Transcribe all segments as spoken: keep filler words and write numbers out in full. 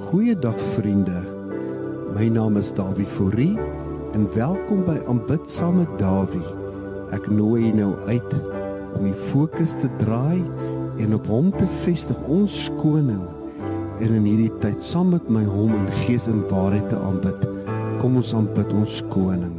Goeiedag vriende, my naam is Davie Fourie en welkom by Aanbid saam met Davie. Ek nooi jy nou uit om die fokus te draai en op hom te vestig, ons koning, en in hierdie tyd saam met my hom in gees en waarheid te aanbid. Kom ons aanbid ons koning.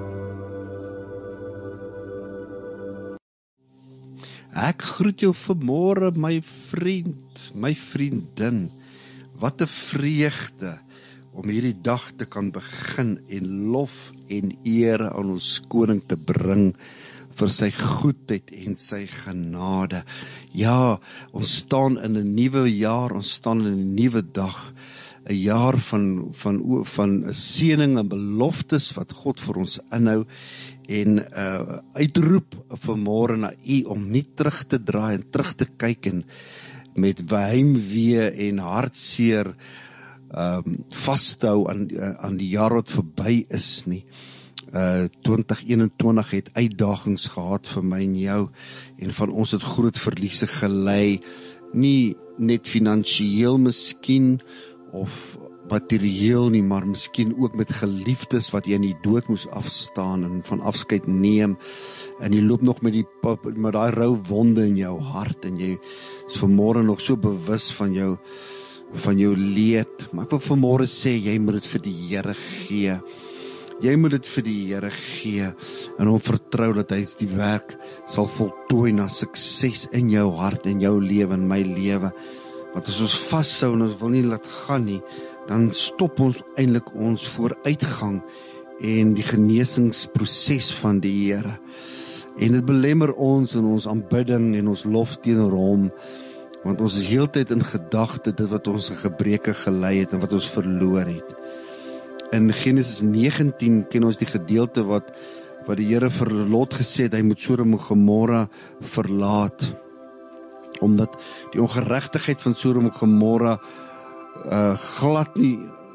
Ek groet jou vanmôre, my vriend, my vriendin. Wat 'n vreugde om hierdie dag te kan begin en lof en eer aan ons koning te bring vir sy goedheid en sy genade. Ja, ons staan in 'n nuwe jaar, ons staan in 'n nuwe dag, 'n jaar van van van seëning en beloftes wat God vir ons inhou en uh, uitroep vanmôre na U om nie terug te draai en terug te kyk en met heimwee en hartseer um, vashou aan, aan die jaar wat verby is nie. Uh, twintig eenentwintig het uitdagings gehad vir my en jou, en van ons het groot verliese gelei, nie net finansiëel miskien, of materieel nie, maar miskien ook met geliefdes wat jy in die dood moes afstaan en van afskeid neem, en jy loop nog met die met daai rou wonde in jou hart, en jy is vanmôre nog so bewus van jou van jou leed, maar ek wil vanmôre sê, jy moet dit vir die Here gee, jy moet dit vir die Here gee, en hom vertrou dat hy die werk sal voltooi na sukses in jou hart, in jou lewe, in my lewe, want as ons vashou en ons wil nie laat gaan nie, dan stop ons eintlik ons vooruitgang en die genesingsproses van die Here. En dit belemmer ons in ons aanbidding en ons lof teenoor hom, want ons is heeltyd in gedagte dit wat ons in gebreke gelei het en wat ons verloor het. In Genesis negentien ken ons die gedeelte wat wat die Here vir Lot gesê het, hy moet Sodom en Gomorra verlaat, omdat die ongeregtigheid van Sodom en Gomorra uh, glad nie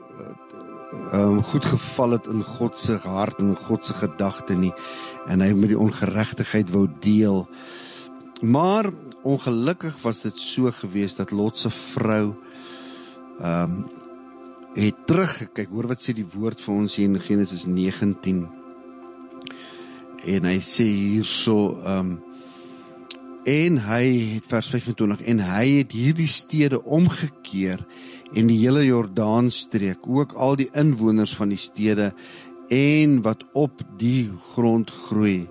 uh, uh, goed geval het in God se hart en God se gedagte nie, en hy met die ongeregtigheid wou deel. Maar ongelukkig was dit so gewees dat Lot se vrou um, het teruggekyk. Hoor wat sê die woord vir ons hier in Genesis negentien, en hy sê hierso um, en hy het vers vyfentwintig, en hy het hierdie stede omgekeer en die hele Jordaanstreek, ook al die inwoners van die stede en wat op die grond groei.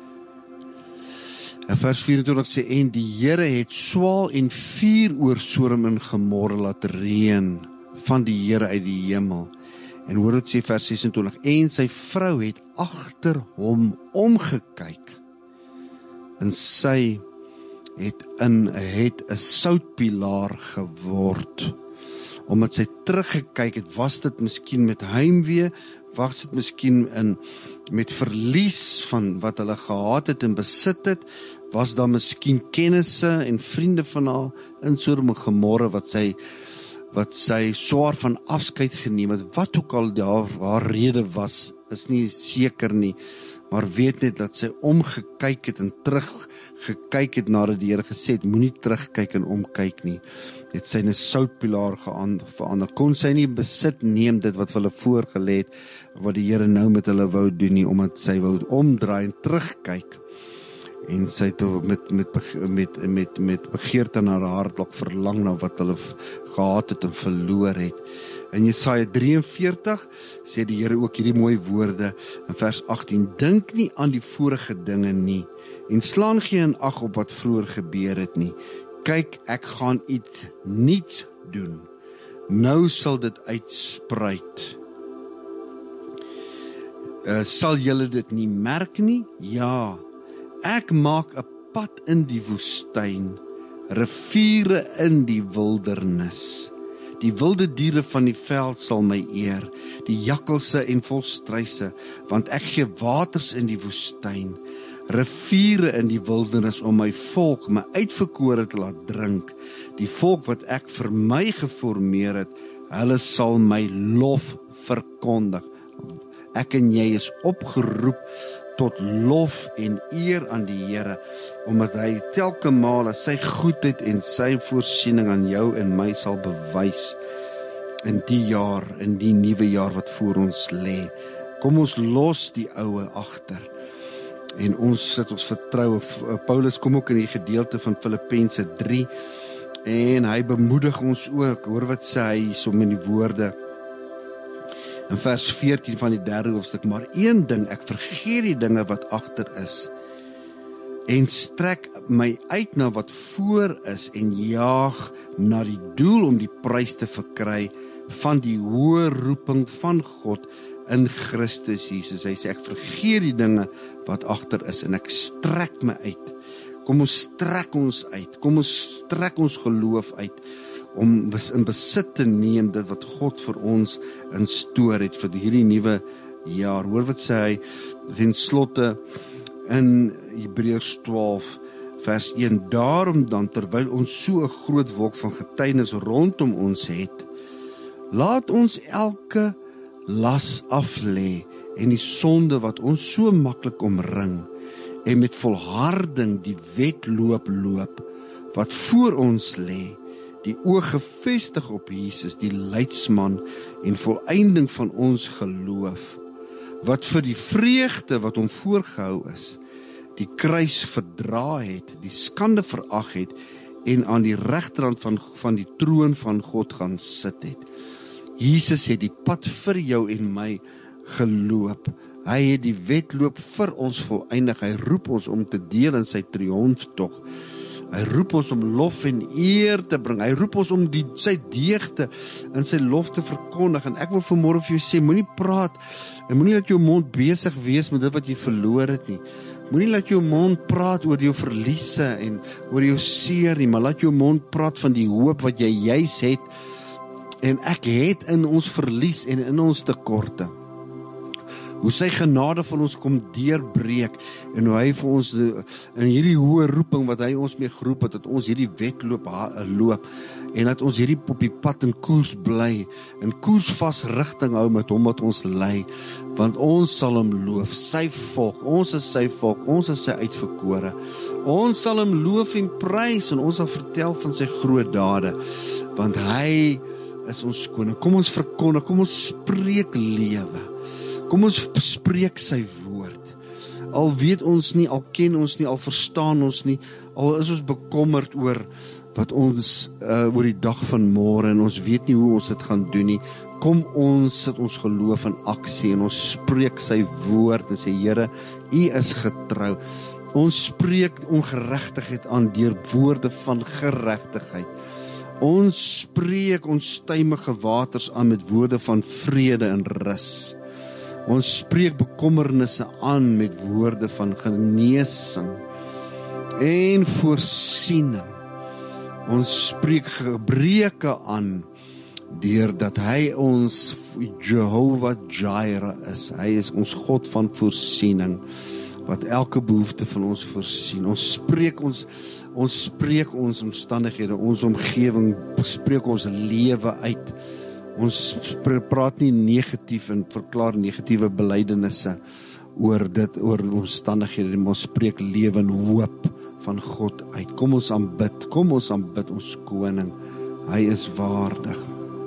En vers vyfentwintig sê, en die Here het swaal en vuur oor Sodom en Gomorra laat reën van die Here uit die hemel. En hoor wat sê vers sesentwintig, en sy vrou het agter hom omgekyk, en sy het in het 'n soutpilaar geword. Omdat sy teruggekyk het, was dit miskien met heimwee, was dit miskien in met verlies van wat hulle gehad het en besit het, was daar miskien kennisse en vriende van haar in Sodom en Gomorra wat sy wat sy swaar van afskeid geneem het, wat ook al daar haar rede was, is nie seker nie, maar weet net dat sy omgekyk het en teruggekyk het nadat die Here gesê het, moenie terugkyk en omkyk nie. Het sy 'n soutpilaar verander. Kon sy nie besit neem dit wat hulle voorgelê het, wat die Here nou met hulle wou doen nie, omdat sy wou omdraai en terugkyk. En sy het met met met met met begeerte na haar hart dalk verlang na wat hulle gehad het en verloor het. In Jesaja drie en veertig sê die Here ook hierdie mooi woorde in vers agttien, dink nie aan die vorige dinge nie, en slaan geen ag op wat vroeër gebeur het nie. Kyk, ek gaan iets niets doen. Nou sal dit uitspruit. Uh, sal julle dit nie merk nie? Ja, ek maak 'n pad in die woestyn, riviere in die wildernis. Die wilde diere van die veld sal my eer, die jakkalse en volstruise, want ek gee waters in die woestyn, riviere in die wildernis om my volk, my uitverkore te laat drink, die volk wat ek vir my geformeer het, hulle sal my lof verkondig. Ek en jy is opgeroep tot lof en eer aan die Here, omdat hy telke male sy goedheid en sy voorsiening aan jou en my sal bewys. in die jaar, in die nuwe jaar wat voor ons lê. Kom ons los die oue agter en ons sit ons vertroue. Paulus kom ook in die gedeelte van Filippense drie en hy bemoedig ons ook. Hoor wat sê hy so met die woorde in vers veertien van die derde hoofstuk, maar een ding, ek vergeet die dinge wat agter is en strek my uit na wat voor is en jaag na die doel om die prys te verkry van die hoë roeping van God in Christus Jesus. Hy sê, ek vergeet die dinge wat agter is en ek strek my uit. Kom ons strek ons uit, kom ons strek ons geloof uit, om in besit te neem dit wat God vir ons in stoor het vir hierdie nuwe jaar. Hoor wat sê hy, ten slotte in Hebreërs twaalf vers een, daarom dan, terwyl ons so 'n groot wolk van getuienis rondom ons het, laat ons elke las af lê en die sonde wat ons so maklik omring en met volharding die wedloop loop wat voor ons lê, die oog gefestig op Jesus, die leidsman en volëinding van ons geloof, wat vir die vreugde wat hom voorgehou is, die kruis verdra het, die skande verag het en aan die regterhand van, van die troon van God gaan sit het. Jesus het die pad vir jou en my geloop. Hy het die wedloop vir ons volëindig. Hy roep ons om te deel in sy triomftog. Hy roep ons om lof en eer te bring. Hy roep ons om die, sy deugde in sy lof te verkondig. En ek wil vanmôre vir jou sê, moenie praat, en moenie laat jou mond besig wees met dit wat jy verloor het nie. Moenie laat jou mond praat oor jou verliese en oor jou seer nie, maar laat jou mond praat van die hoop wat jy juis het, en ek het in ons verlies en in ons tekorte. Hoe sy genade van ons kom deurbreek en hoe hy vir ons in hierdie hoë roeping wat hy ons mee geroep het, dat ons hierdie wedloop loop en dat ons hierdie op die pad in koers bly, in koersvas rigting hou met hom wat ons lei, want ons sal hom loof, sy volk, ons is sy volk, ons is sy uitverkore. Ons sal hom loof en prys en ons sal vertel van sy groot dade, want hy is ons koning. Kom ons verkondig, kom ons spreek lewe. Kom ons spreek sy woord. Al weet ons nie, al ken ons nie, al verstaan ons nie, al is ons bekommerd oor wat ons, uh, oor die dag van môre, en ons weet nie hoe ons dit gaan doen nie. Kom ons sit ons geloof in aksie, en ons spreek sy woord, en sê, Here, U is getrou. Ons spreek ongeregtigheid aan deur woorde van geregtigheid. Ons spreek onstuimige waters aan met woorde van vrede en rus. Ons spreek bekommernisse aan met woorde van genesing en voorsiening. Ons spreek gebreke aan deurdat hy ons Jehovah Jireh is. Hy is ons God van voorsiening wat elke behoefte van ons voorsien. Ons spreek ons ons spreek ons omstandighede, ons omgewing, spreek ons lewe uit. Ons praat nie negatief en verklaar negatiewe belydenisse oor dit, oor omstandighede, maar ons spreek lewe en hoop van God uit. Kom ons aanbid, kom ons aanbid ons koning. Hy is waardig.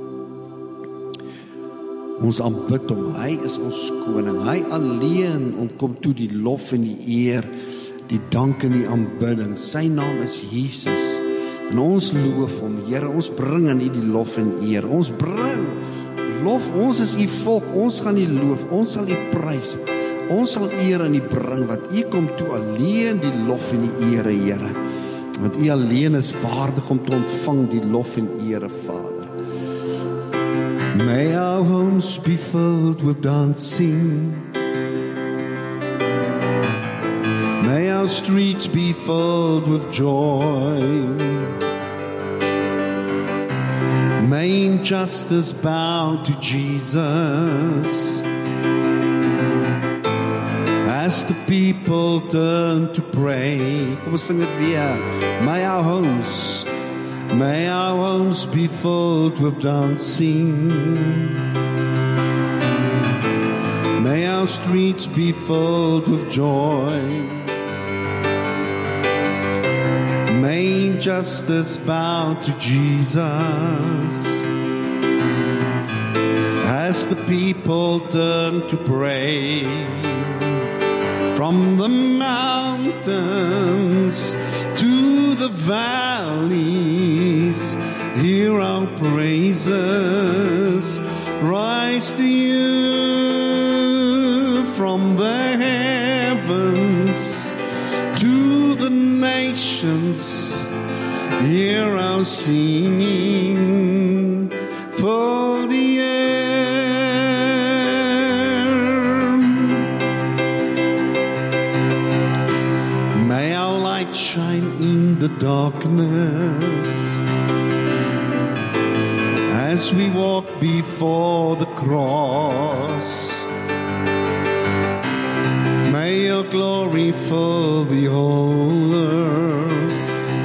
Ons aanbid hom, hy is ons koning. Hy alleen ontkom toe die lof en die eer, die dank en die aanbidding. Sy naam is Jesus. En ons loof hom, Here, ons bring aan U die lof en eer. Ons bring lof, ons is U volk, ons gaan U loof, ons sal U prys. Ons sal eer aan U bring, want U kom toe alleen die lof en die ere, Here. Want U alleen is waardig om te ontvang die lof en ere, Vader. May our homes be filled with dancing. May our streets be filled with joy. May injustice bow to Jesus. As the people turn to pray. Kom ons sing dit weer. May our homes, may our homes be filled with dancing. May our streets be filled with joy. May injustice bow to Jesus. as the people turn to pray. From the mountains to the valleys, hear our praises rise to you. From the heavens to the nations, hear our singing. Fill the air. May our light shine in the darkness as we walk before the cross. May your glory fill the whole earth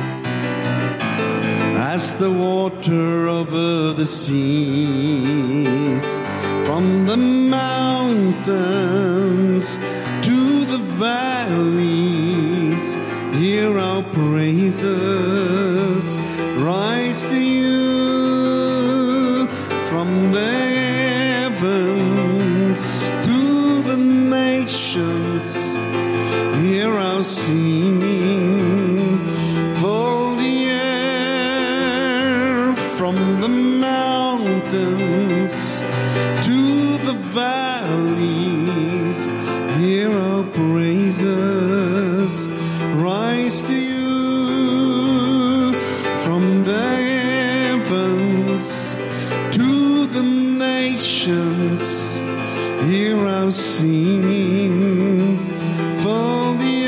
as the water over the seas. From the mountains to the valleys, hear our praises rise to you. From the heavens to the nations, hear our singing. Fill the air. From the mountains to the valleys, hear our praises rise to you. From the heavens to the nations, hear our singing. Fill the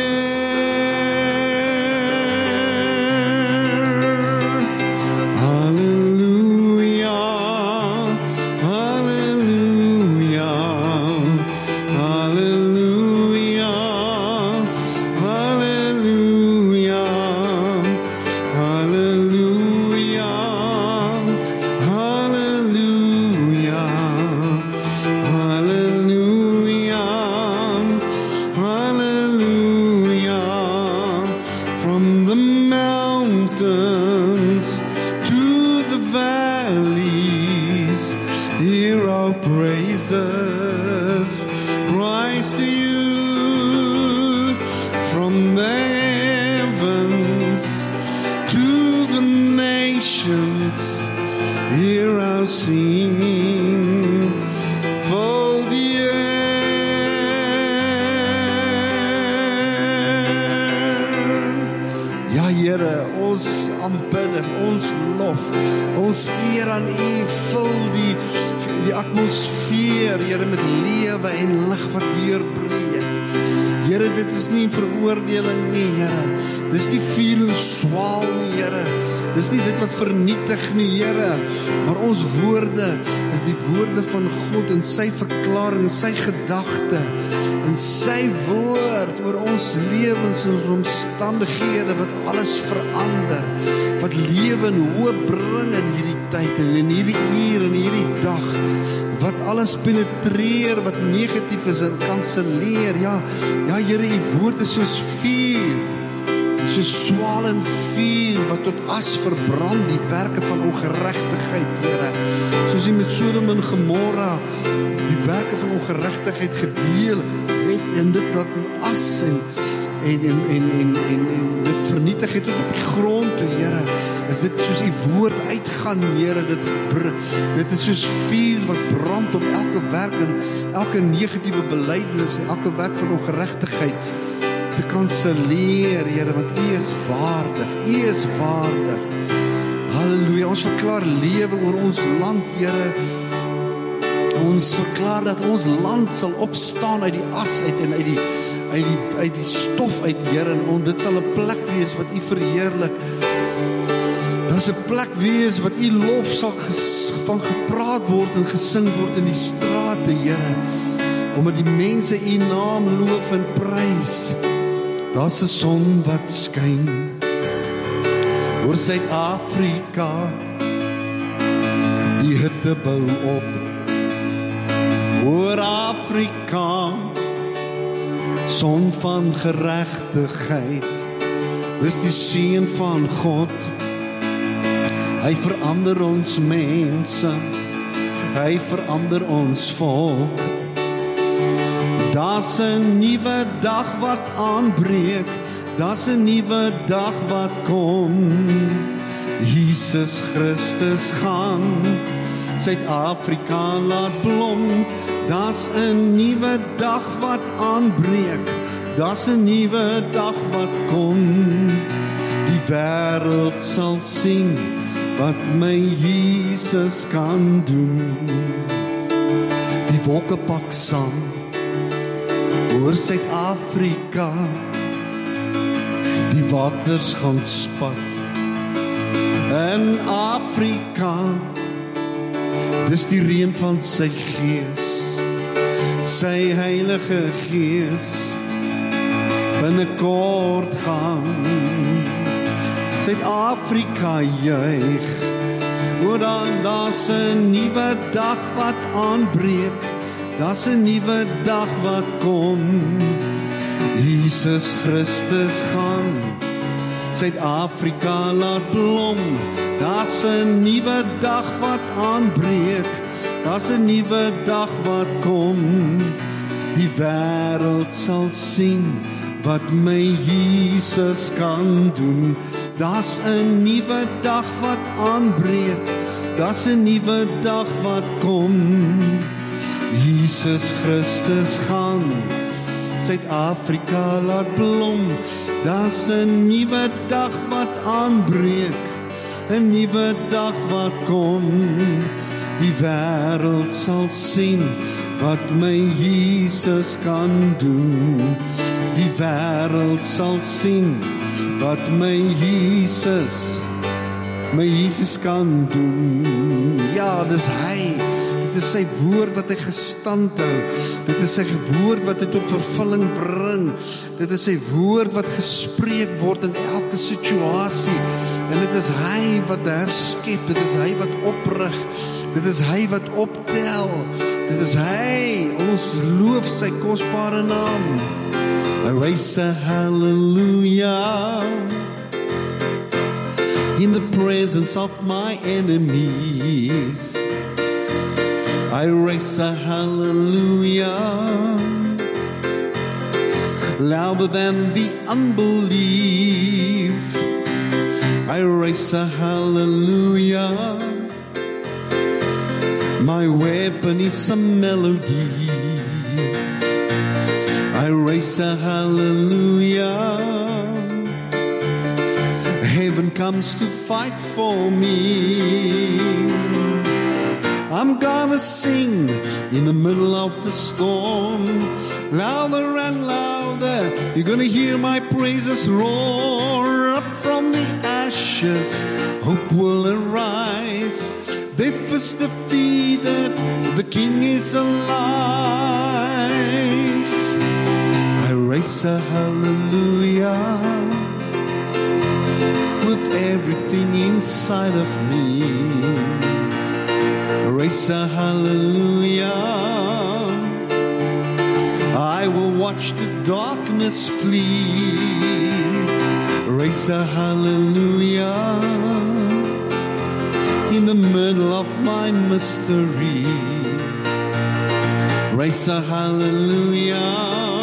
air. Hallelujah, hallelujah, hallelujah, hallelujah, hallelujah, hallelujah, hallelujah, hallelujah. From the mountains to the valleys, hear our praises rise to you. From the heavens to the nations, hear our singing. Fill the air. Ja, Here, ons aanbid, ons lof, ons eer aan U. Vul die die atmosfeer, Here, met lewe en lig wat deurbreek. Here, dit is nie veroordeling nie, Here. Dis nie vuur en swaal nie, Here. Dis nie dit wat vernietig nie, Here. Maar ons woorde is die woorde van God en sy verklaring en sy gedagte en sy woord oor ons lewens en ons omstandighede wat alles verander, wat lewe en hoop bring in hierdie tyd en in hierdie uur en hierdie dag, wat alles penetreer wat negatief is en kanselleer. Ja, ja Here, U woord is soos vuur, soos swaal en vuur wat tot as verbrand die werke van ongeregtigheid, Here. Soos U met Sodom en Gomorra die werke van ongeregtigheid gedeel het en dit laat in as en en en en en, en, en dit vernietig het tot op die grond toe, Here. Is dit soos U woord uitgaan, Here, dit dit is soos vuur wat brand om elke werk en elke negatiewe belydenis en elke werk van ongeregtigheid te kanselleer, Here, want U is waardig. U is waardig. Halleluja. Ons verklaar lewe oor ons land, Here. Ons verklaar dat ons land sal opstaan uit die as uit en uit die uit die uit die stof uit, Here, en dit sal 'n plek wees wat U verheerlik. Daar's 'n plek wees wat U lof sal ges, van gepraat word en gesing word in die strate, Here, omdat die mense U naam loof en prys. Daar's 'n son wat skyn oor Suid-Afrika, die hitte bou op oor Afrika, son van geregtigheid, dis die seën van God. Hy verander ons mense, hy verander ons volk. Daar's 'n nuwe dag wat aanbreek, daar's 'n nuwe dag wat kom. Jesus Christus gaan Suid-Afrika laat blom. Daar's 'n nuwe dag wat aanbreek, daar's 'n nuwe dag wat kom. Die wêreld sal sien wat my Jesus kan doen. Die wolke pak saam oor Suid-Afrika, die waters gaan spat in Afrika. Dis die reën van sy gees, sy heilige gees, binnekort gaan Suid-Afrika juig, oor dan daar's 'n nuwe dag wat aanbreek, daar's 'n nuwe dag wat kom. Jesus Christus gaan Suid-Afrika laat blom. Daar's 'n nuwe dag wat aanbreek, daar's 'n nuwe dag wat kom. Die wêreld sal sien wat my Jesus kan doen. Daar's 'n nuwe dag wat aanbreek, daar's 'n nuwe dag wat kom. Jesus Christus gaan Suid-Afrika laat blom. Daar's 'n nuwe dag wat aanbreek, 'n nuwe dag wat kom. Die wêreld sal sien wat my Jesus kan doen. Die wêreld sal sien wat my Jesus, my Jesus kan doen. Ja, dis hy. Dit is sy woord wat hy gestand hou. Dit is sy woord wat hy tot vervulling bring. Dit is sy woord wat gespreek word in elke situasie. En dit is hy wat herskep. Dit is hy wat oprig. Dit is hy wat optel. Dit is hy. Ons loof sy kosbare naam. I raise a hallelujah in the presence of my enemies. I raise a hallelujah louder than the unbelief. I raise a hallelujah. My weapon is a melody. I raise a hallelujah. Heaven comes to fight for me. I'm gonna sing in the middle of the storm, louder and louder. You're gonna hear my praises roar up from the ashes. Hope will arise. Death is defeated. The King is alive. I raise a hallelujah with everything inside of me. Raise a hallelujah. I will watch the darkness flee. Raise a hallelujah in the middle of my mystery. Raise a hallelujah.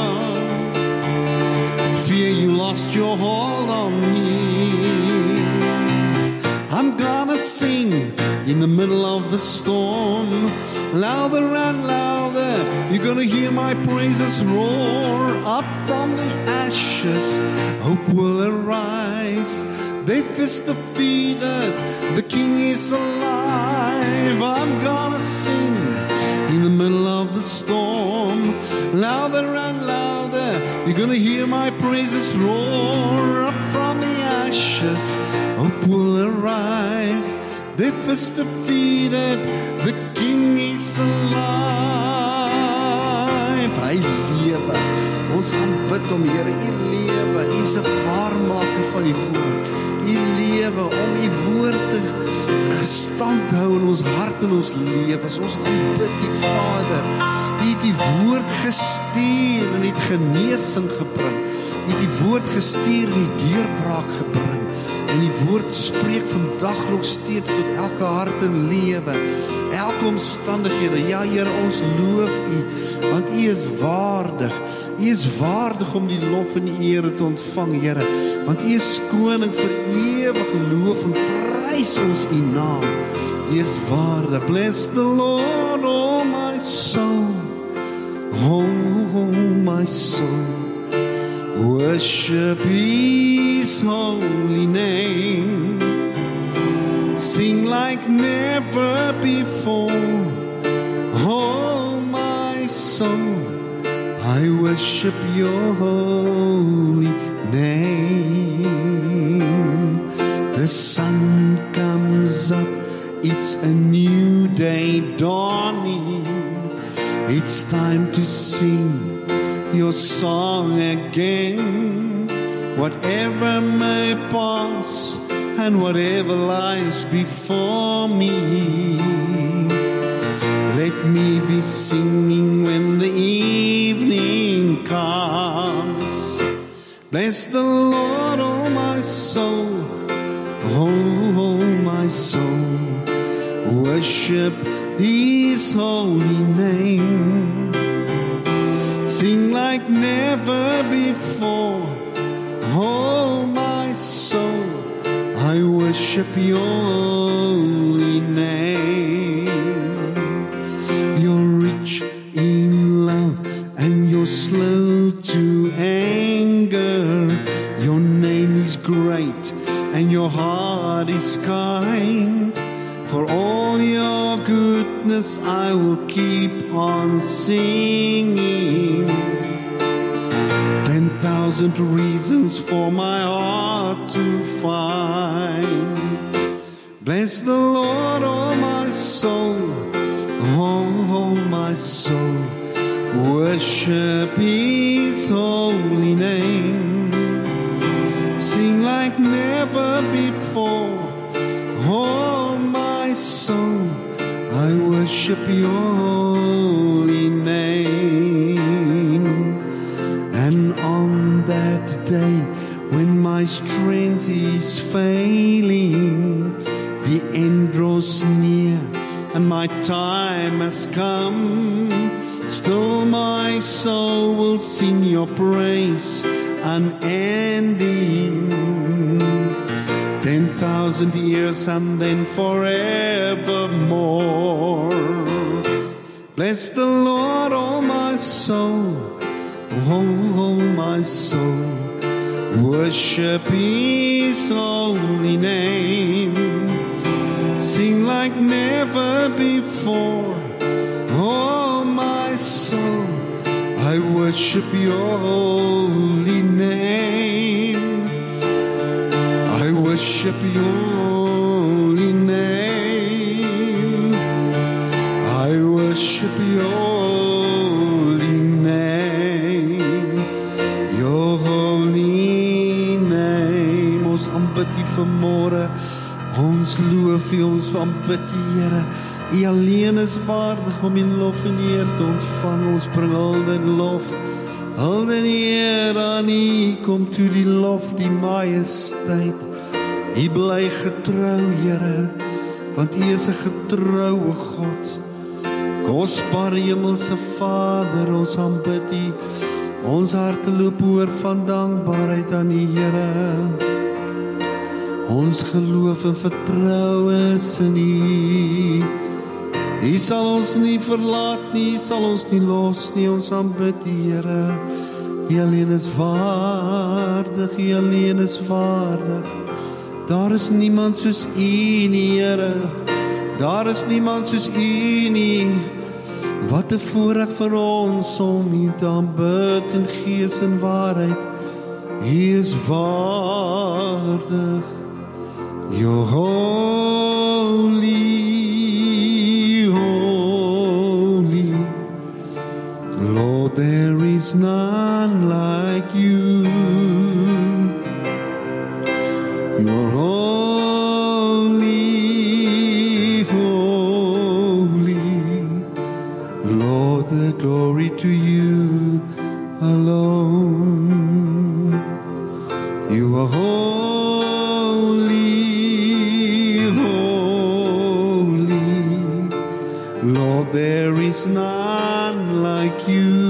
Fear you lost your hold on me. I'm gonna sing in the middle of the storm, louder and louder. You're gonna hear my praises roar up from the ashes. Hope will arise. Death is defeated. The King is alive. I'm gonna sing in the middle of the storm, louder and louder. You're gonna hear my praises roar up from the ashes. Hope will arise. Death is defeated, the King is alive. Hy lewe. Ons aanbid hom, Here, U lewe. U is 'n waarmaker van die woord. U lewe om U woord te gestand hou in ons hart en ons lewens. Ons aanbid die Vader. U het die woord gestuur en het genesing gebring. U het die woord gestuur en die deurbraak gebring. U En die woord spreek vandag nog steeds tot elke hart en lewe, elke omstandighede. Ja, Here, ons loof U, want U is waardig. U is waardig om die lof en die ere te ontvang, Here, want U is koning vir ewig. Loof en prys ons U naam. U is waardig. Bless the Lord, oh my soul. Oh, my soul. Worship His holy name. Sing like never before. Oh, my soul, I worship your holy name. The sun comes up, it's a new day dawning. It's time to sing your song again. Whatever may pass and whatever lies before me, let me be singing when the evening comes. Bless the Lord, oh my soul, oh, oh my soul. Worship His holy name. Sing like never before. Oh, my soul, I worship your holy name. You're rich in love and you're slow to anger. Your name is great and your heart is kind. For all your goodness I will keep on singing. Ten thousand reasons for my heart to find. Bless the Lord, oh my soul, oh, oh my soul. Worship His holy name. Sing like never before. Oh, my soul, I worship your holy name. And on that day when my strength is failing, the end draws near and my time has come, still my soul will sing your praise unending. Ten thousand years and then forevermore. Bless the Lord, oh my soul, oh, oh my soul. Worship His holy name. Sing like never before. Oh my soul, I worship your holy name. I worship your holy name. I worship your holy name. Your holy name. Ons aanbid U vanmôre. Ons loof U, ons aanbid U, Here. U alleen is waardig om U lof en eer te ontvang. Ons bring hulde en lof. Hulde en eer aan U. Kom toe die lof, die majesteit. U bly getrou, Here, want U is 'n getroue God. Kosbare hemelse Vader, ons aanbid U. Ons harte loop oor van dankbaarheid aan U, Here. Ons geloof en vertroue is in U. U sal ons nie verlaat nie, U sal ons nie los nie. Ons aanbid U, Here. U alleen is waardig, U alleen is waardig. Daar is niemand soos U nie, Here. Daar is niemand soos U nie. Wat 'n voorreg vir ons om U te aanbid in gees en waarheid. U is waardig. You're holy, holy. Lord, there is none like you. You're holy, holy. Lord, the glory to you alone. You are holy. Lord, there is none like you.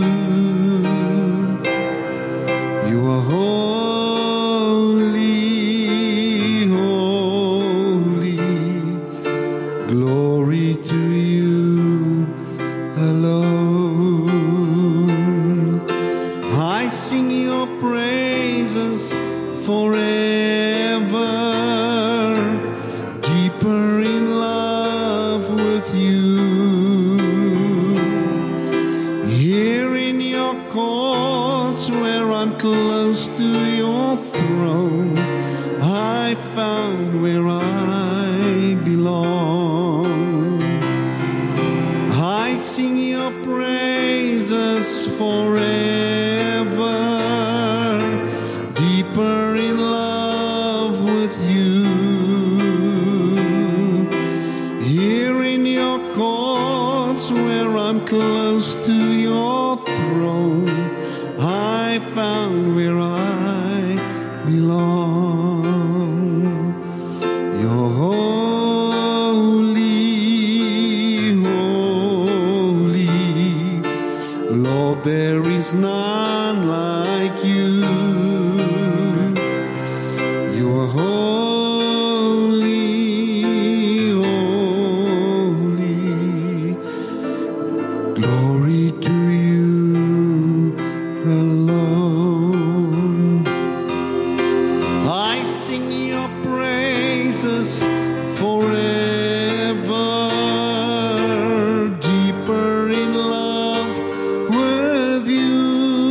You are holy, holy. Glory to you alone. I sing your praises forever, deeper in love with you. Here in your courts where I'm close to your throne, I found where I belong. I sing your praises forever, deeper in love with you. Here in your courts where I'm close to your throne, I found where I belong. You're holy, holy. Lord, there is none like you. You are holy, holy. Glory to you alone. I sing your praises forever, deeper in love with you.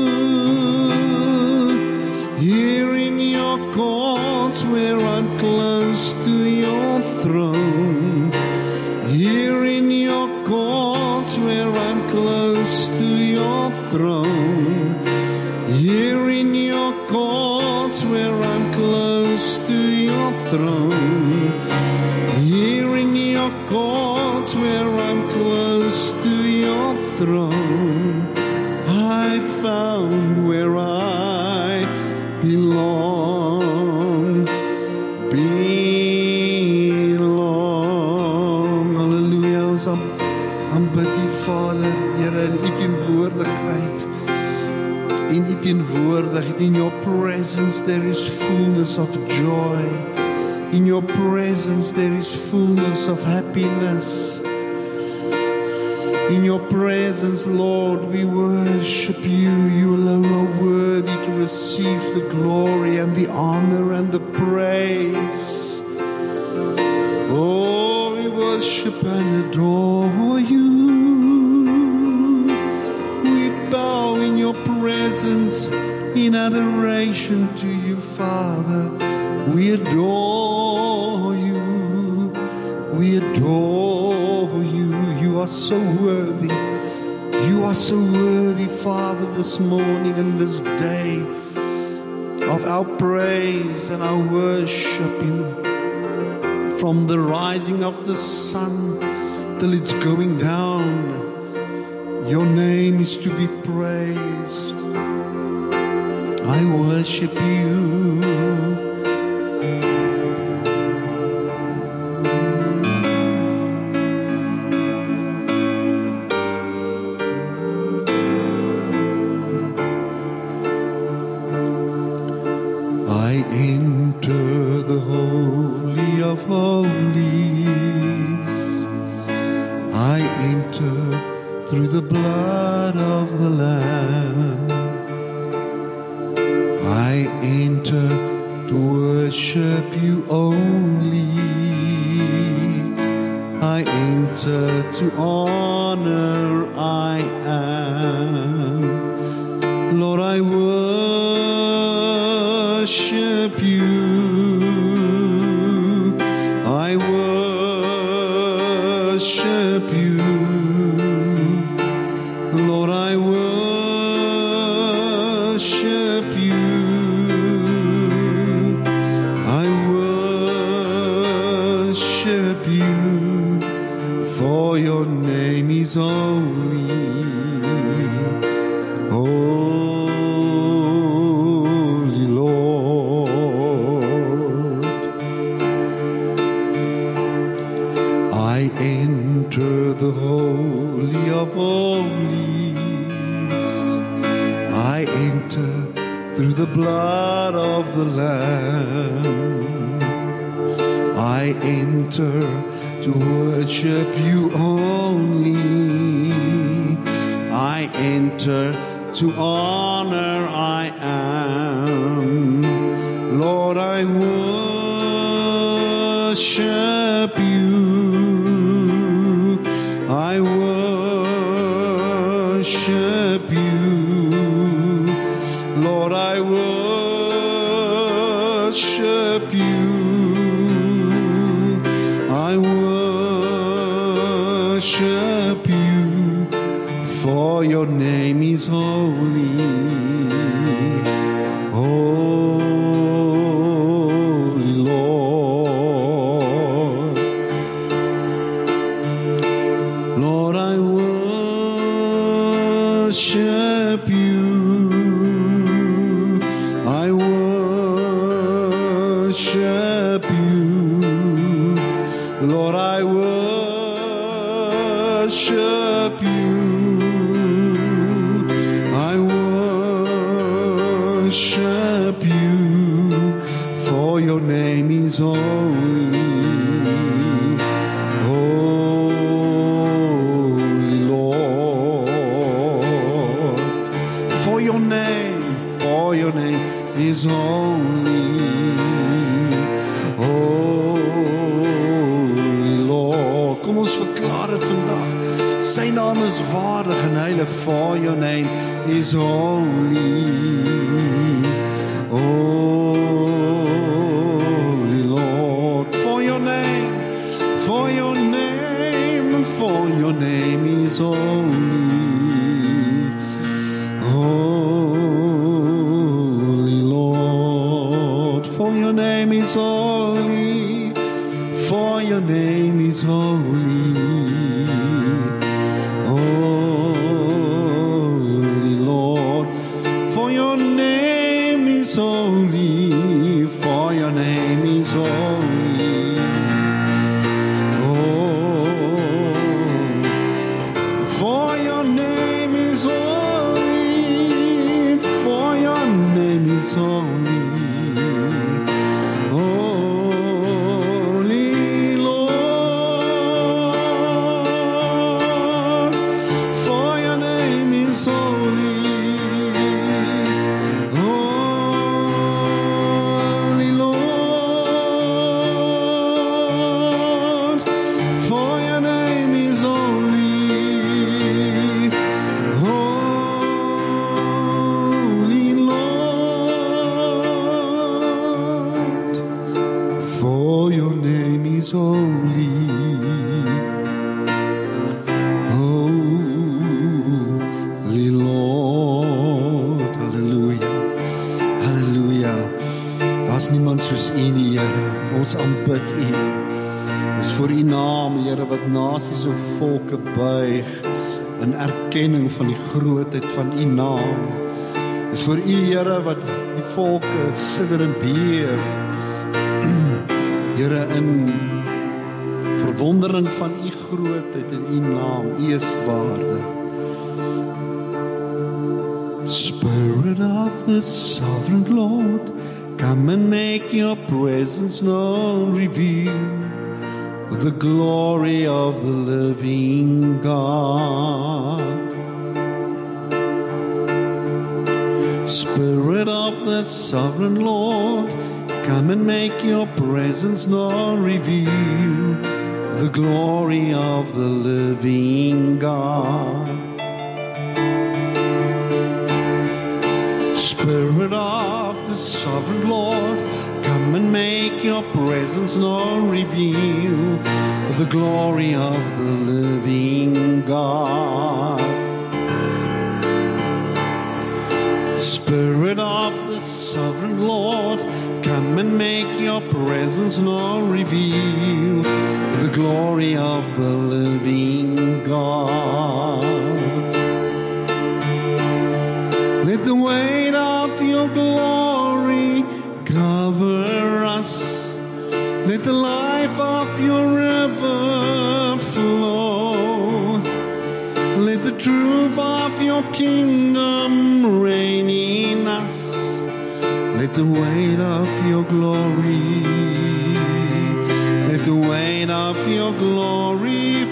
Here in your courts where I'm close to your throne. Here in your courts where I'm close to your throne. Here in your courts where I'm close to your throne. Here in your courts where I'm close to your throne, I found where I belong. Belong. Halleluja, ons aanbid U Vader, Here, in U teenwoordigheid. In U teenwoordigheid, in your presence there is fullness of joy. In your presence there is fullness of happiness. In your presence, Lord, we worship you. You alone are worthy to receive the glory and the honor and the praise. Oh, we worship and adore you. We bow in your presence in adoration to you, Father. We adore you. We adore you. You are so worthy. You are so worthy, Father, this morning and this day of our praise and our worshiping. From the rising of the sun till it's going down, your name is to be praised. I worship you. I enter the Holy of Holies. I enter through the blood of the Lamb. I enter to worship you only. I enter to honor I am. Lord, I worship you. I worship you. Lord, I worship you. I worship you. For your name is holy. Holy Lord. I enter the holy Holy of Holies. I enter through the blood of the Lamb. I enter to worship you only. I enter to honor I am. Lord, I worship you. I worship you. Lord, I worship you. I worship you, for your name is holy. Holy Lord. Lord, I worship you. I worship you. Lord, I worship you. I worship you, for your name is holy. Holy Lord. For your name, for your name is holy. Kom ons verklaar dit vandag. Sy naam is waardig en heilig. For your name is holy. Holy Lord. For your name, for your name, for your name is holy. Holy Lord. For your name is holy. For your name is holy. Holy Lord. For your name is holy. For your name is holy. Oh, for your name is holy. For your name is holy. Ons aanbid U. Dis vir U naam, Here, wat nasies of volke buig in erkenning van die grootheid van U naam. Dis vir U, Here, wat die volke sidder en beef. Here, in verwondering van U grootheid en U naam. U is waardig. Spirit of the sovereign Lord, come and make your presence known, reveal the glory of the living God. Spirit of the sovereign Lord, come and make your presence known, reveal the glory of the living God. Spirit of the sovereign Lord, come and make your presence known, reveal the glory of the living God. Spirit of the sovereign Lord, come and make your presence known, reveal the glory of the living God. Let the weight of your glory cover us. Let the life of your river flow. Let the truth of your kingdom reign in us. Let the weight of your glory, let the weight of your glory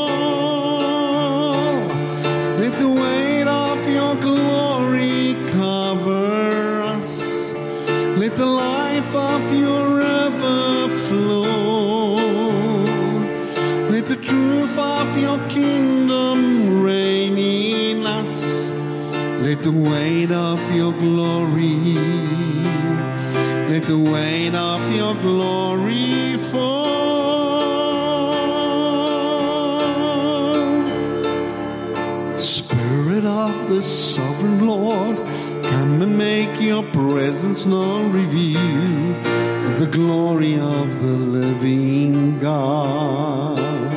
fall. Let the weight of your glory cover us. Let the life of your river flow. Let the truth of your kingdom reign in us. Let the weight of your glory, let the weight of your glory fall. Spirit of the sovereign Lord, come and make your presence known, reveal the glory of the living God.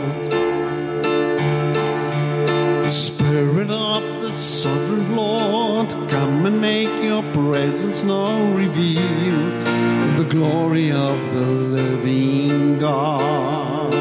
Spirit of the sovereign Lord, come and make your presence known, reveal the glory of the living God.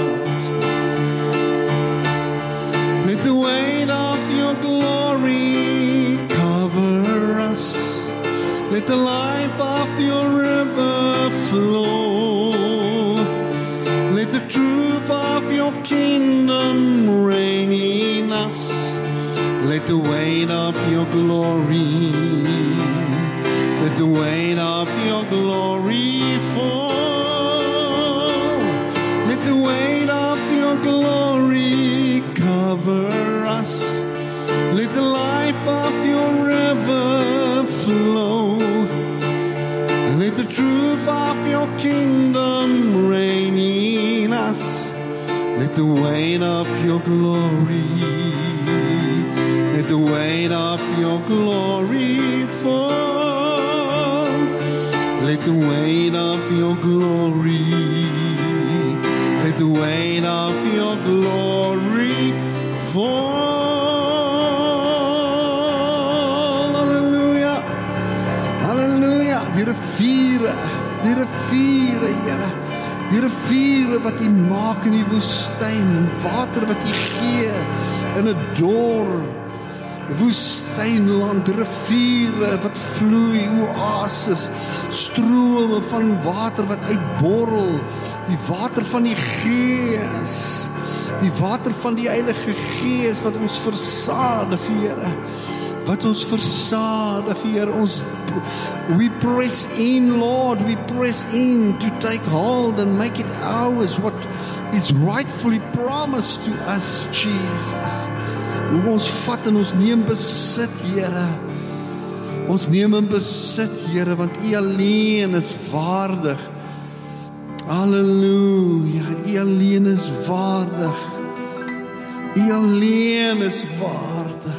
Let the weight of your glory cover us. Let the life of your river flow. Let the truth of your kingdom reign in us. Let the weight of your glory, let the weight of your glory fall. Let the weight of your glory cover us. Let the life of your river flow. Let the truth of your kingdom reign in us. Let the weight of your glory, let the weight of your glory fall. Let the weight of your glory, let the weight of your glory fall. Hallelujah, hallelujah. Die riviere, die riviere, Here. Die riviere wat U maak in die woestyn, water wat U gee in 'n dor woestynland, riviere wat vloei, oases, strome van water wat uitborrel, die water van die Gees, die water van die Heilige Gees wat ons versadig, Here, wat ons versadig, Here, ons we press in, Lord, we press in to take hold and make it ours, what is rightfully promised to us, Jesus. Hoe ons vat en ons neem besit, Here. Ons neem in besit, Here, want U alleen is waardig. Halleluja, U alleen is waardig. U alleen is waardig.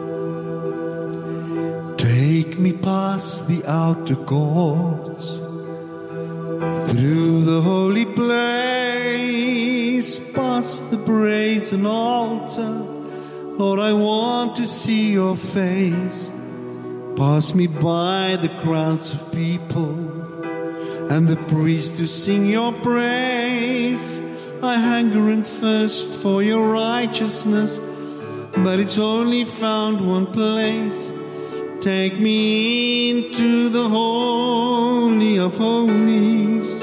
Take me past the outer courts, through the holy place, past the brazen altar. Lord, I want to see your face. Pass me by the crowds of people and the priests to sing your praise. I hunger and thirst for your righteousness, but it's only found one place. Take me into the holy of holies.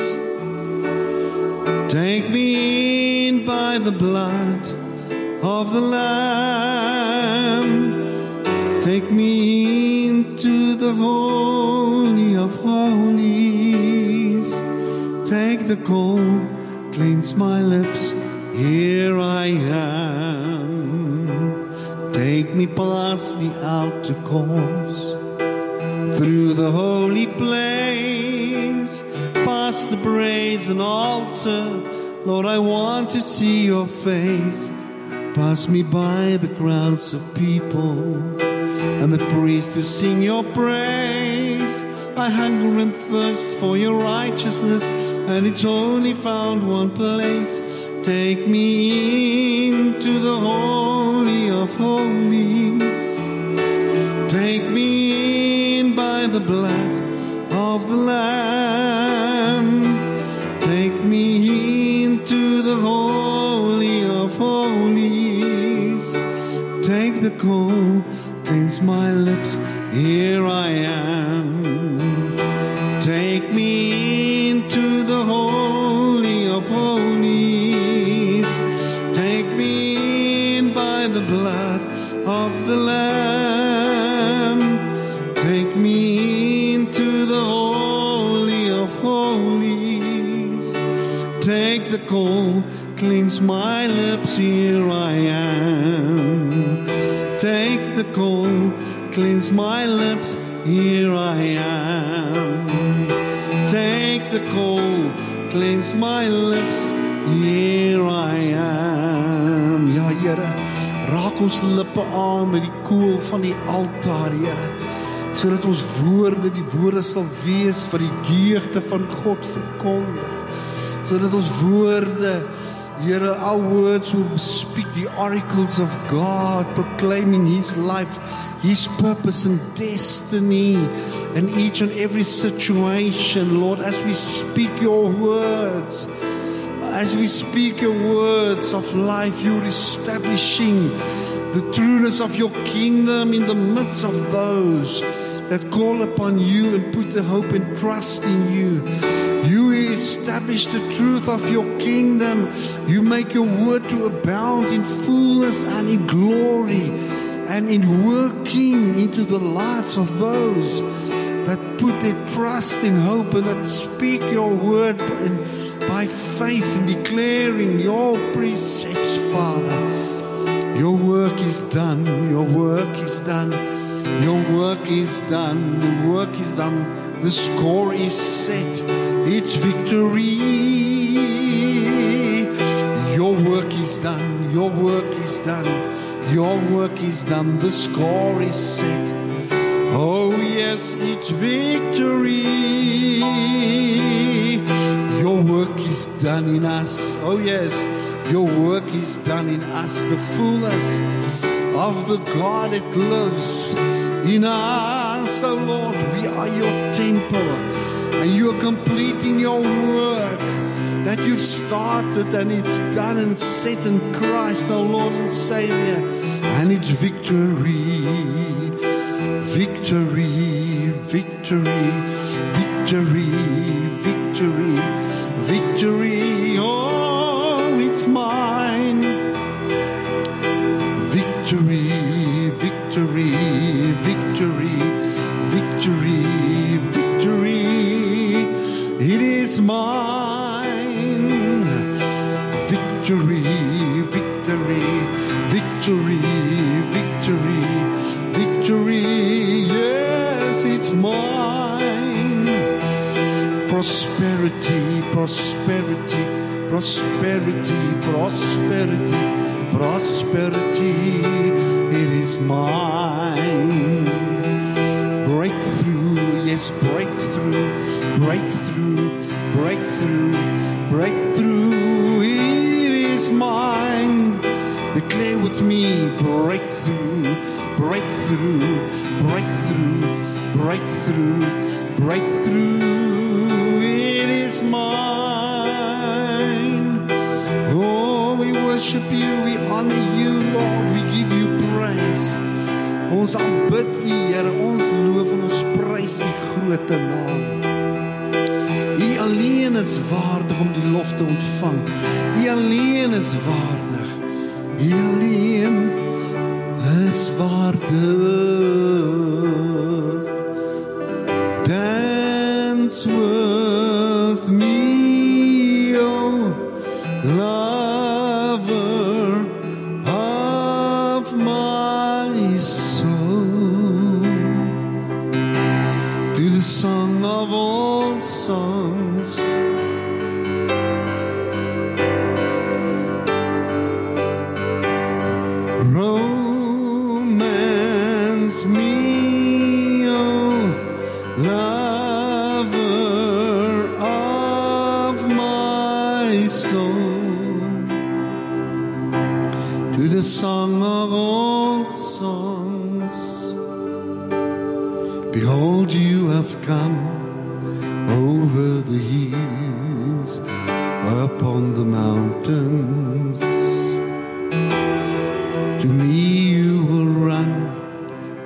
Take me in by the blood of the Lamb. Take me into the holy of holies. Take the coal, cleanse my lips, here I am. Take me past the outer courts, through the holy place, past the brazen altar. Lord, I want to see your face. Pass me by the crowds of people and the priests to sing your praise. I hunger and thirst for your righteousness, and it's only found one place. Take me into the holy of holies. Take me in by the blood of the Lamb. Take me into the holy of holies. Take the coal, cleanse my lips, here I am. Take me into the holy of holies. Take me in by the blood of the Lamb. Take me into the holy of holies. Take the coal, cleanse my lips, here I am. Take the coal, cleanse my lips, here I am. Take the coal, cleanse my lips, here I am. Ja, Here, raak ons lippe aan met die koel van die altaar, Here, sodat ons woorde, die woorde sal wees wat die deugde van God verkondig. Sodat ons woorde, Here, our words will speak the oracles of God, proclaiming His life, His purpose and destiny in each and every situation, Lord, as we speak your words, as we speak your words of life, you're establishing the trueness of your kingdom in the midst of those that call upon you and put their hope and trust in you. You establish the truth of your kingdom. You make your word to abound in fullness and in glory and in working into the lives of those that put their trust in hope and that speak your word by faith and declaring your precepts, Father. Your work is done. Your work is done. Your work is done. The work is done. The score is set. It's victory. Your work is done. Your work is done. Your work is done. The score is set. Oh yes, it's victory. Your work is done in us. Oh yes, your work is done in us. The fullness of the God that lives in us. Oh Lord, we are your temple. And you are completing your work that you've started, and it's done and set in Christ, our Lord and Savior. And it's victory, victory, victory, victory, victory, victory. Oh, it's mine. Victory, victory, victory, victory, victory. It is mine. Victory, victory, victory, victory, victory. Yes, it's mine. Prosperity, prosperity, prosperity, prosperity, prosperity. It is mine. Breakthrough, yes, breakthrough, breakthrough, breakthrough, breakthrough. It is mine. Declare with me, breakthrough, breakthrough, breakthrough, breakthrough, breakthrough. It is mine. Oh, we worship you, we honor you, Lord, we give you praise. Ons aanbid u, Here, ons loof en ons prys u groot naam. U alleen is waardig om die lof te ontvang. U alleen is waardig. U alleen is waardig. Dance with me, oh lover of my soul, to the song of all songs. Romance me, oh lover of my soul, to the song of all songs. Behold, you have come over the hills, upon the mountains. To me you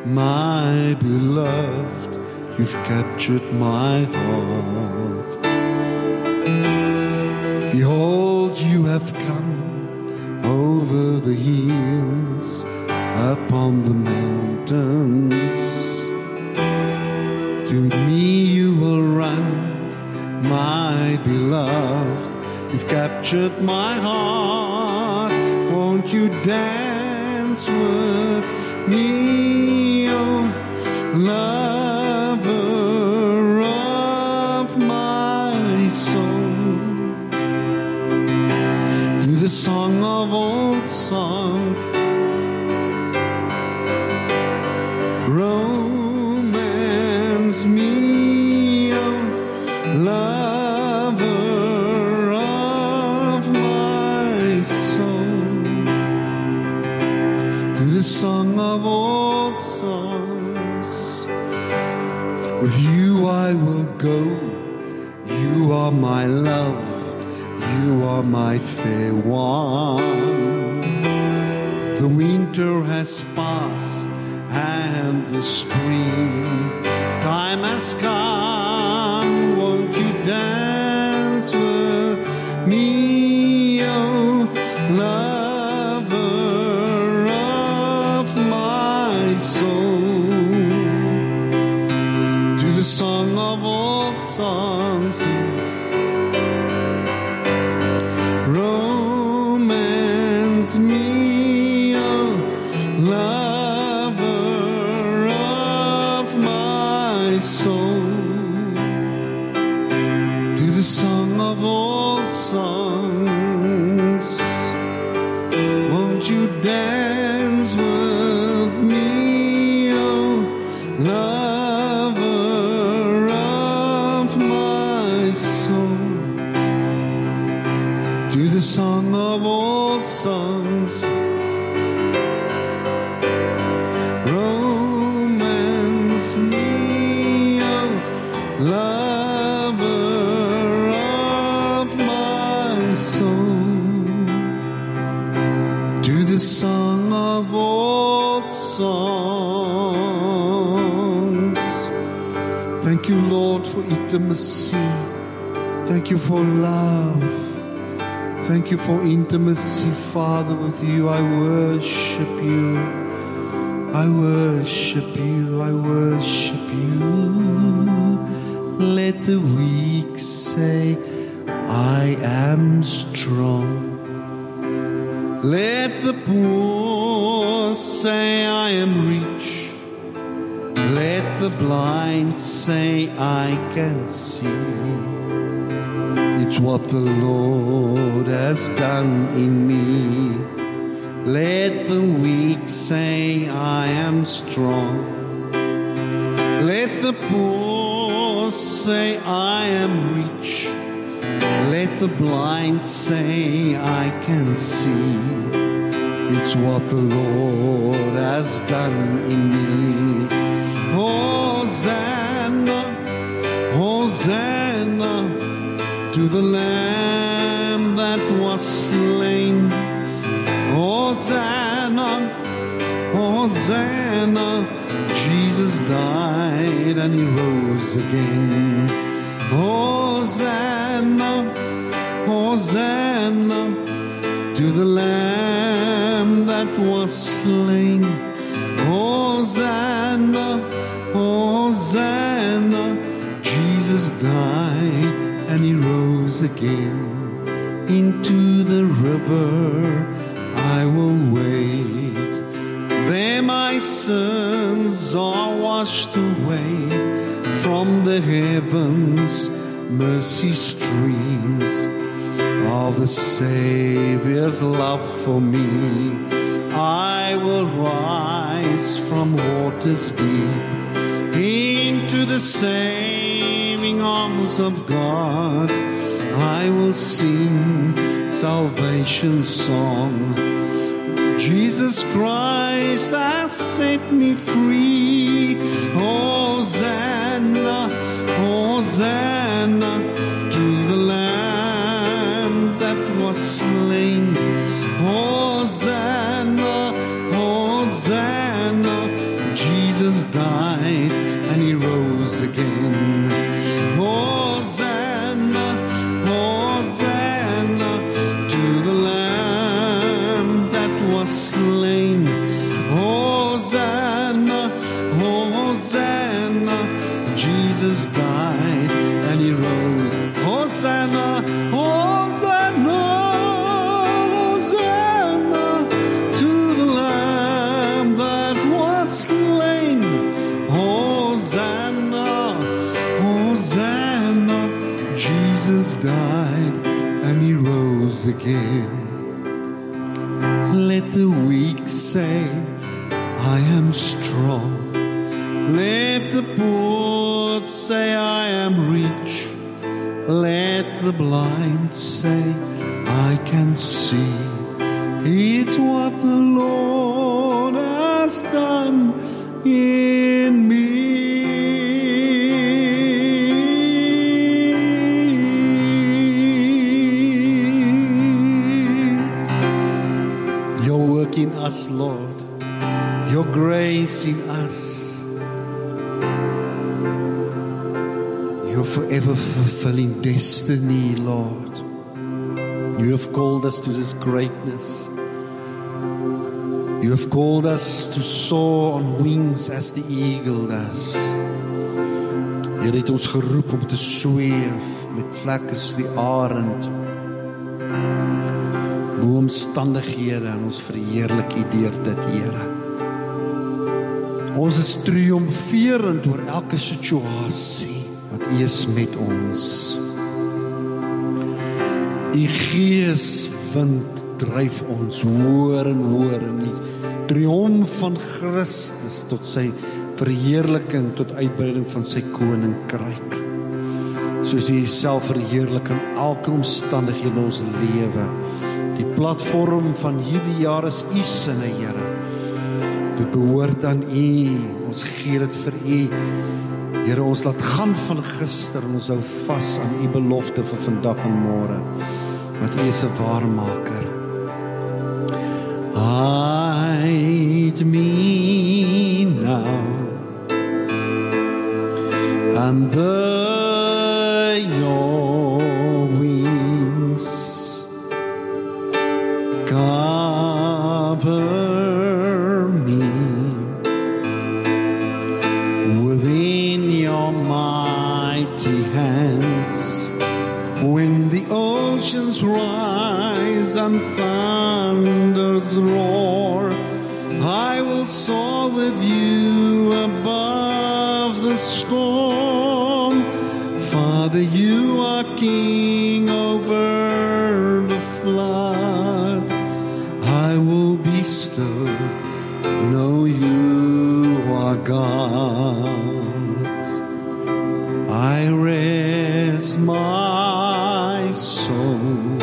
my beloved, you've captured my heart. Behold, you have come over the hills, upon the mountains. To me you will run, my beloved, you've captured my heart. Won't you dance with me, oh lover of my soul? To the song of old songs, romance me, oh lover of my soul. To the song of old songs, with you I will go, you are my love, you are my fair one. The winter has passed and the spring time has come. Won't you dance with me, oh lover of my soul? To the song of old songs, romance me, oh lover of my soul. To the song of old songs, won't you dance with me, oh lover of my soul? To the song of old songs, romance me, oh lover of my soul. To the song of old songs. Thank you, Lord, for intimacy. Thank you for love. Thank you for intimacy, Father. With you I worship you. I worship you. I worship you. Let the weak say, I am strong. Let the poor say, I am rich. Let the blind say, I can see. It's what the Lord has done in me. Let the weak say, I am strong. Let the poor say, I am rich. Let the blind say, I can see. It's what the Lord has done in me. Hosanna, Hosanna, to the Lamb that was slain. Hosanna, Hosanna, Jesus died and he rose again. Hosanna, Hosanna, to the Lamb that was slain. Hosanna, Hosanna, Jesus died and he rose again. Into the river I will wade. There my sins are washed away. From the heavens mercy streams of the Savior's love for me. I will rise from waters deep into the saving arms of God. I will sing salvation's song. Jesus Christ has set me free. Hosanna, Hosanna, to the Lamb that was slain. Hosanna, Hosanna, Jesus died and he rose again. Hosanna, Hosanna to the Lamb that was slain. Hosanna, Hosanna, Jesus died and he rose. Hosanna, Hosanna, Hosanna to the Lamb that was slain. Hosanna, Hosanna, Jesus died and he rose again. Let the weak say, I am strong. Let the poor say, I am rich. Let the blind say, I can see. It's what the Lord has done in me. Your work in us, Lord. Your grace in us. Your forever fulfilling destiny, Lord. You have called us to this greatness. You have called us to soar on wings as the eagle does. Here het ons geroep om te sweef met vlekke soos die arend. Bo omstandighede en ons verheerlik U deur dit, Here. Ons is triomferend oor elke situasie. Want U is met ons. U geeswind dryf ons hoër en hoër in die triomf van Christus tot sy verheerliking, tot uitbreiding van sy koninkryk. Soos U self verheerlik in elke omstandighede in ons lewe. Die platform van hierdie jaar is U sinne, Here. Dit behoort aan U. Ons gee dit vir U. Here, ons laat gaan van gister en ons hou vas aan U belofte vir vandag en môre. Want U is 'n waarmaker. Hide me now under your wings. Cover me within your mighty hands. When the oceans rise and thunders roar, I will soar with you above the storm. Father, you are King over the flood. I will be still, know you are God. I rest my soul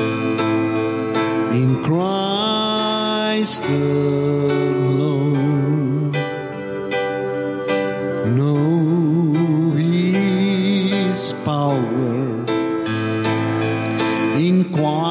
in Christ alone. Know His power in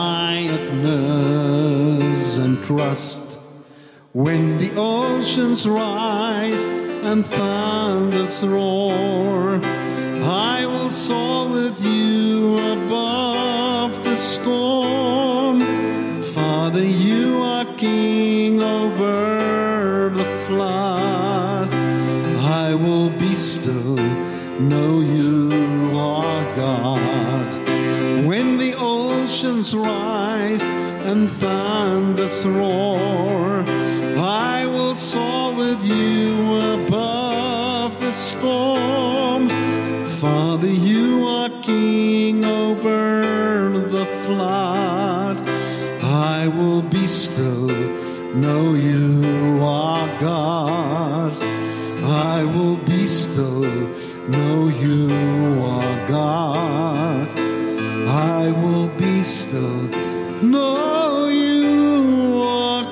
quietness and trust. When the oceans rise and thunders roar, I will soar with you above the storm. Father, you are King over the flood. I will be still, know you are God. When the oceans rise and thunders roar, I will soar with you above the storm. Father, you are King over the flood. I will be still, know you are God. I will be still, know you are God. I will be still, know you are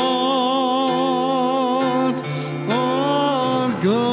God, our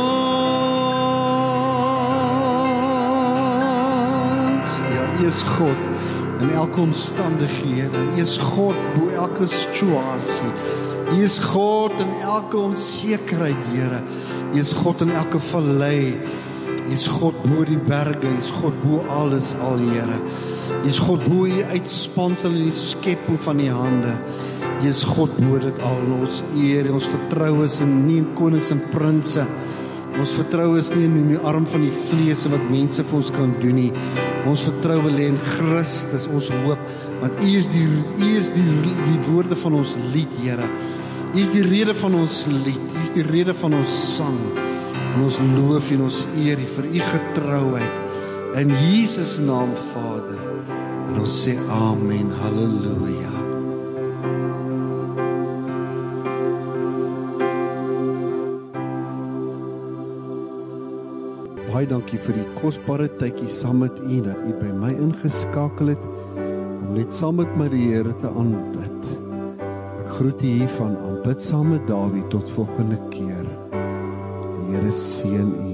God. Ja, U is God in elke omstandighede. U is God bo elke situasie. U U is God in elke onsekerheid, Here. U is God in elke vallei. U is God bo die berge, U is God bo alles al, Here. U is God bo U uitspansel in die skepping van die hande. U is God bo dit al, en ons eer, ons vertrou is in nie in konings en prinse. Ons vertrou is nie in die arm van die vlees wat mense vir ons kan doen nie. Ons vertroue lê in Christus, ons hoop, want U is die U is die die woorde van ons lied, Here. U is die rede van ons lied, U is die rede van ons sang. En ons loof en ons eer U vir U getrouheid. In Jesus naam, Vader. En ons sê amen, halleluja. Baie dankie vir die kosbare tydjie saam met U, dat U by my ingeskakel het, om net saam met my die Here te aanbid. Ek groet U hier van Aanbid saam met Dawie, tot volgende keer. Die Here seën U.